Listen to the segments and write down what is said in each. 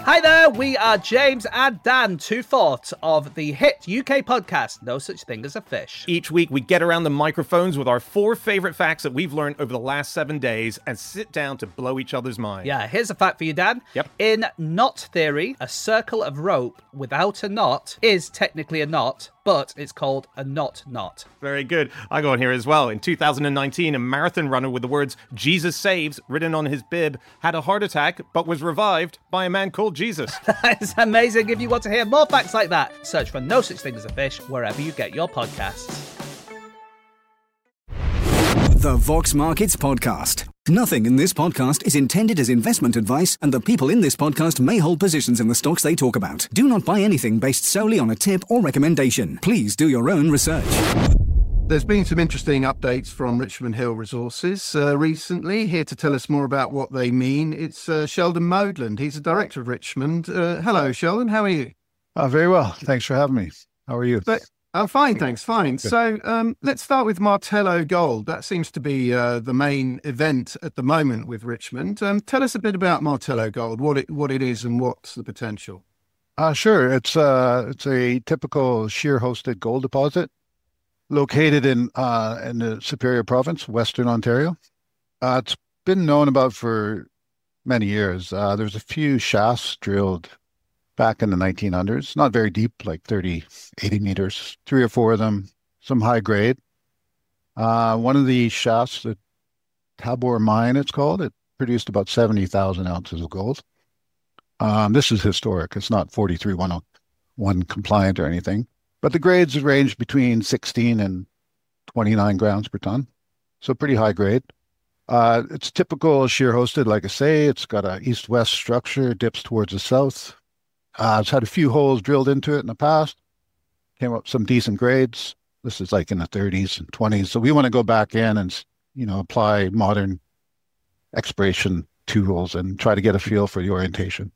Hi there, we are James and Dan, two-fourths of the hit UK podcast, No Such Thing as a Fish. Each week, we get around the microphones with our 4 favorite facts that we've learned over the last 7 days and sit down to blow each other's minds. Yeah, here's a fact for you, Dan. Yep. In knot theory, a circle of rope without a knot is technically a knot, but it's called a knot. Very good. I got on here as well. In 2019, a marathon runner with the words "Jesus saves" written on his bib had a heart attack, but was revived by a man called Jesus. That is amazing. If you want to hear more facts like that, search for No Such Thing as a Fish wherever you get your podcasts. The Vox Markets Podcast. Nothing in this podcast is intended as investment advice, and the people in this podcast may hold positions in the stocks they talk about. Do not buy anything based solely on a tip or recommendation. Please do your own research. There's been some interesting updates from Richmond Hill Resources recently. Here to tell us more about what they mean, it's Sheldon Modeland. He's the director of Richmond. Hello, Sheldon. How are you? Very well. Thanks for having me. How are you? I'm fine, thanks. Fine. Good. So let's start with Martello Gold. That seems to be the main event at the moment with Richmond. Tell us a bit about Martello Gold, what it is and what's the potential. Sure. It's a typical shear-hosted gold deposit located in the Superior Province, Western Ontario. It's been known about for many years. There's a few shafts drilled back in the 1900s, not very deep, like 30, 80 meters, 3 or 4 of them, some high grade. One of the shafts, the Tabor Mine, it's called, it produced about 70,000 ounces of gold. This is historic. It's not 43-101 compliant or anything, but the grades range between 16 and 29 grams per ton. So pretty high grade. It's typical shear hosted, like I say. It's got an east-west structure, dips towards the south. It's had a few holes drilled into it in the past. Came up some decent grades. This is like in the 30s and 20s. So we want to go back in and, apply modern exploration tools and try to get a feel for the orientation.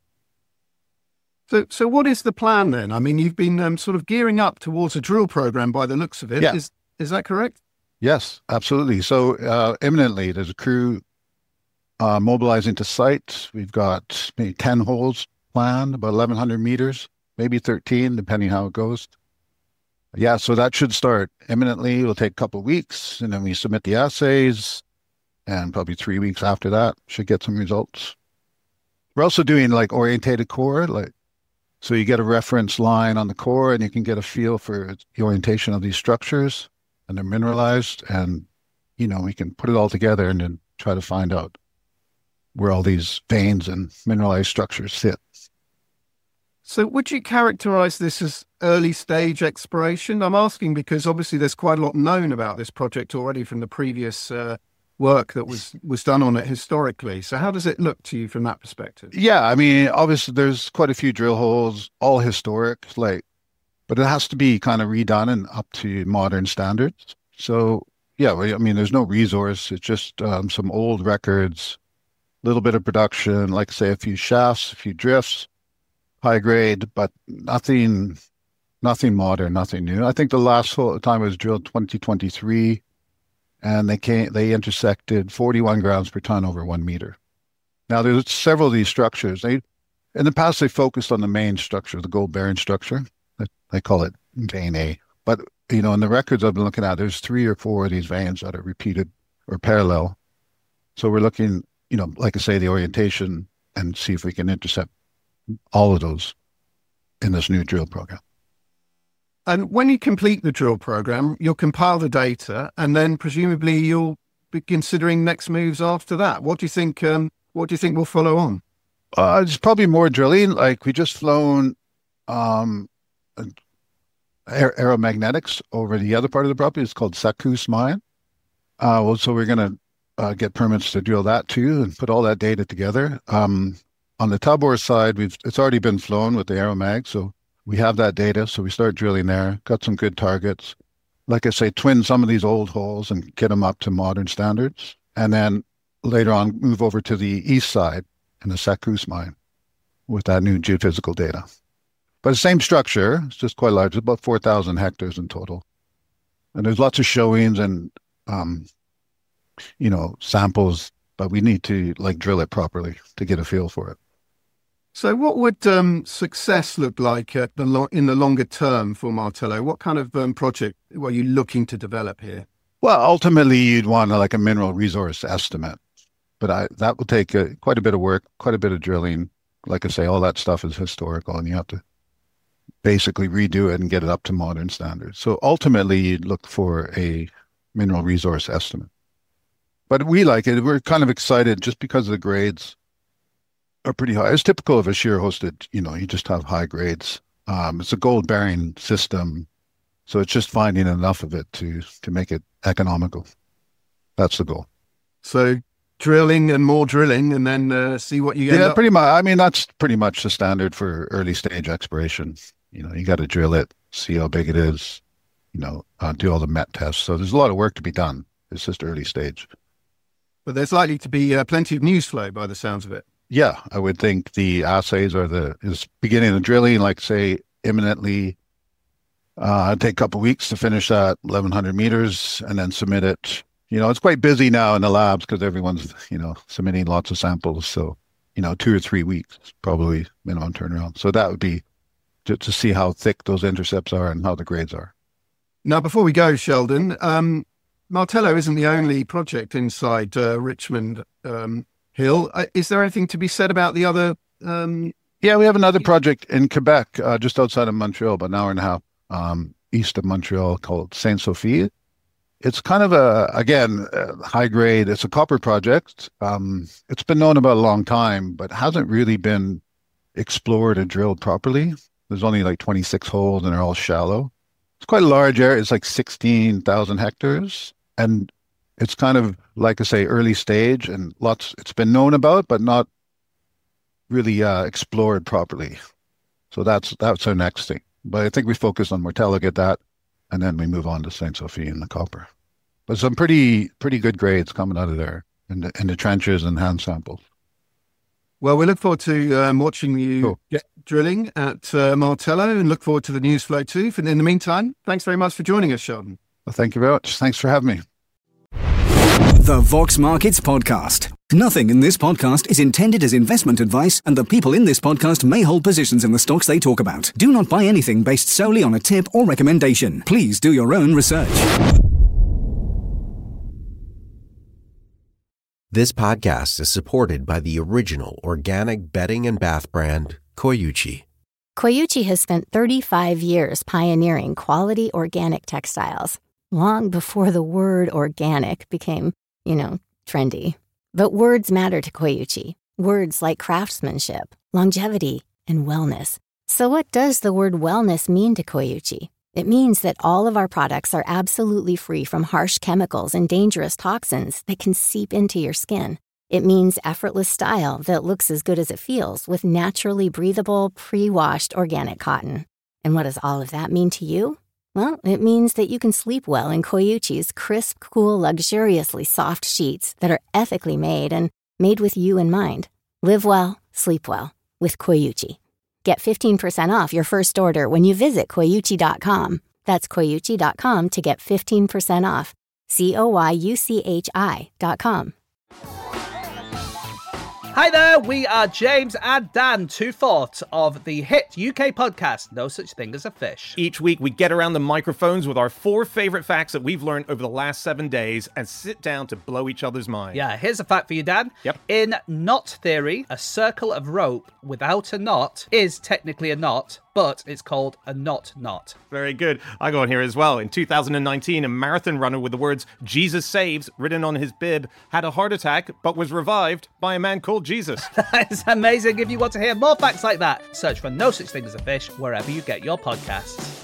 So what is the plan then? I mean, you've been sort of gearing up towards a drill program by the looks of it. Yeah. Is that correct? Yes, absolutely. So imminently, there's a crew mobilizing to site. We've got maybe 10 holes planned, about 1,100 meters, maybe 13, depending how it goes. Yeah, so that should start imminently. It'll take a couple of weeks, and then we submit the assays, and probably 3 weeks after that, should get some results. We're also doing like orientated core, so you get a reference line on the core, and you can get a feel for the orientation of these structures, and they're mineralized, and, we can put it all together and then try to find out where all these veins and mineralized structures sit. So would you characterize this as early stage exploration? I'm asking because obviously there's quite a lot known about this project already from the previous work that was done on it historically. So how does it look to you from that perspective? Yeah, I mean, obviously there's quite a few drill holes, all historic, but it has to be kind of redone and up to modern standards. So yeah, I mean, there's no resource. It's just some old records, a little bit of production, like say a few shafts, a few drifts, high grade, but nothing modern, nothing new. I think the last time it was drilled 2023, and they intersected 41 grams per ton over 1 meter. Now there's several of these structures. In the past they focused on the main structure, the gold bearing structure. They call it vein A. But in the records I've been looking at, there's 3 or 4 of these veins that are repeated or parallel. So we're looking, like I say, the orientation and see if we can intercept all of those in this new drill program. And when you complete the drill program, you'll compile the data, and then presumably you'll be considering next moves after that. What do you think? What do you think will follow on? It's probably more drilling. Like we just flown aeromagnetics over the other part of the property. It's called Sakus Mine. So we're going to get permits to drill that too and put all that data together. On the Tabor side, it's already been flown with the Aeromag, so we have that data. So we start drilling there, got some good targets. Like I say, twin some of these old holes and get them up to modern standards. And then later on, move over to the east side in the Sakus mine with that new geophysical data. But the same structure, it's just quite large, it's about 4,000 hectares in total. And there's lots of showings and, samples, but we need to drill it properly to get a feel for it. So what would success look like in the longer term for Martello? What kind of project were you looking to develop here? Well, ultimately, you'd want like a mineral resource estimate, but that will take quite a bit of work, quite a bit of drilling. Like I say, all that stuff is historical, and you have to basically redo it and get it up to modern standards. So ultimately, you'd look for a mineral resource estimate. But we like it. We're kind of excited just because the grades are pretty high. It's typical of a shear hosted, you just have high grades. It's a gold bearing system. So it's just finding enough of it to make it economical. That's the goal. So drilling and more drilling and then see what you get. Yeah, pretty much. I mean, that's pretty much the standard for early stage exploration. You got to drill it, see how big it is, do all the met tests. So there's a lot of work to be done. It's just early stage. But there's likely to be plenty of news flow by the sounds of it. Yeah, I would think the assays is beginning the drilling, like say imminently. It'd take a couple of weeks to finish that 1,100 meters and then submit it. It's quite busy now in the labs because everyone's, submitting lots of samples. So, 2 or 3 weeks probably minimum turnaround. So that would be to see how thick those intercepts are and how the grades are. Now, before we go, Sheldon, Martello isn't the only project inside Richmond Hill. Is there anything to be said about the other? Yeah, we have another project in Quebec, just outside of Montreal, about an hour and a half east of Montreal, called Sainte Sophie. It's kind of again, high grade. It's a copper project. It's been known about a long time, but hasn't really been explored and drilled properly. There's only like 26 holes and they're all shallow. It's quite a large area. It's like 16,000 hectares. And it's kind of, like I say, early stage and it's been known about, but not really explored properly. So that's our next thing. But I think we focus on Martello, get that, and then we move on to Sainte Sophie and the copper. But some pretty good grades coming out of there in the trenches and hand samples. Well, we look forward to watching you get drilling at Martello and look forward to the news flow too. And in the meantime, thanks very much for joining us, Sheldon. Well, thank you very much. Thanks for having me. The Vox Markets Podcast. Nothing in this podcast is intended as investment advice, and the people in this podcast may hold positions in the stocks they talk about. Do not buy anything based solely on a tip or recommendation. Please do your own research. This podcast is supported by the original organic bedding and bath brand, Koyuchi. Koyuchi has spent 35 years pioneering quality organic textiles, long before the word organic became, trendy. But words matter to Koyuchi. Words like craftsmanship, longevity, and wellness. So what does the word wellness mean to Koyuchi? It means that all of our products are absolutely free from harsh chemicals and dangerous toxins that can seep into your skin. It means effortless style that looks as good as it feels with naturally breathable, pre-washed organic cotton. And what does all of that mean to you? Well, it means that you can sleep well in Koyuchi's crisp, cool, luxuriously soft sheets that are ethically made and made with you in mind. Live well, sleep well with Koyuchi. Get 15% off your first order when you visit Koyuchi.com. That's Koyuchi.com to get 15% off. Koyuchi.com. Hi there, we are James and Dan, two-fourths of the hit UK podcast, No Such Thing as a Fish. Each week, we get around the microphones with our 4 favorite facts that we've learned over the last 7 days and sit down to blow each other's mind. Yeah, here's a fact for you, Dan. Yep. In knot theory, a circle of rope without a knot is technically a knot, but it's called a knot. Very good. I got one here as well. In 2019, a marathon runner with the words "Jesus saves" written on his bib had a heart attack, but was revived by a man called Jesus. That's amazing. If you want to hear more facts like that, search for No Such Thing as a Fish wherever you get your podcasts.